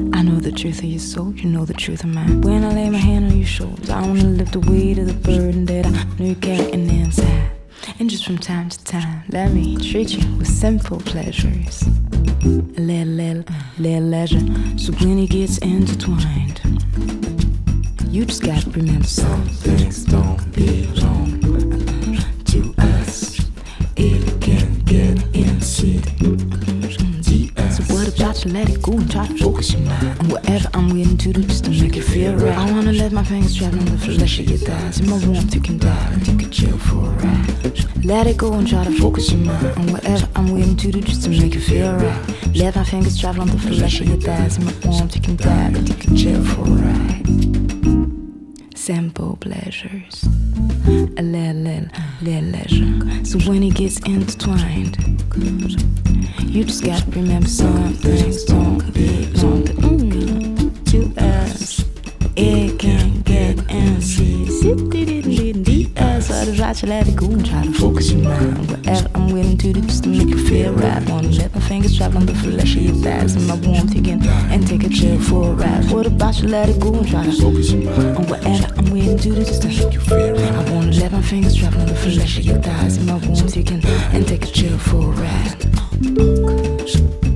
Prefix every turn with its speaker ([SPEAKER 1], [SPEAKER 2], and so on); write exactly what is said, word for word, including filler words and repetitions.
[SPEAKER 1] I know the truth of your soul, you know the truth of mine. When I lay my hand on your shoulders, I wanna lift the weight of the burden that I know you're carrying inside. And just from time to time, let me treat you with simple pleasures. A little, little, little leisure. So when it gets intertwined, you just gotta remember some things don't belong to us. It can get inside. So what about you let it go and try to focus your mind on whatever I'm waiting to do just to make it feel right. I wanna let my fingers travel on the flesh of your thighs. In my warmth you can dive and you can chill for a ride. Let it go and try to focus your mind on whatever I'm waiting to do just to make it feel right. Let my fingers travel on the flesh of your thighs. In my warmth you can dive and you can chill for a ride. Simple pleasures, a little, little, little leisure. So when it gets intertwined, you just gotta remember some things don't belong to, mm, to us. It can get antsy. So I try to let it go and try to focus your mind on whatever I'm willing to do just to make you feel right. Wanna let my fingers travel on the flesh of your thighs. In my warmth again and take a chill for a ride. What about you let it go and try to focus your mind on whatever I'm willing to do just to make you feel right. I wanna let my fingers travel on the flesh of your thighs. In my warmth again and take a chill for a ride.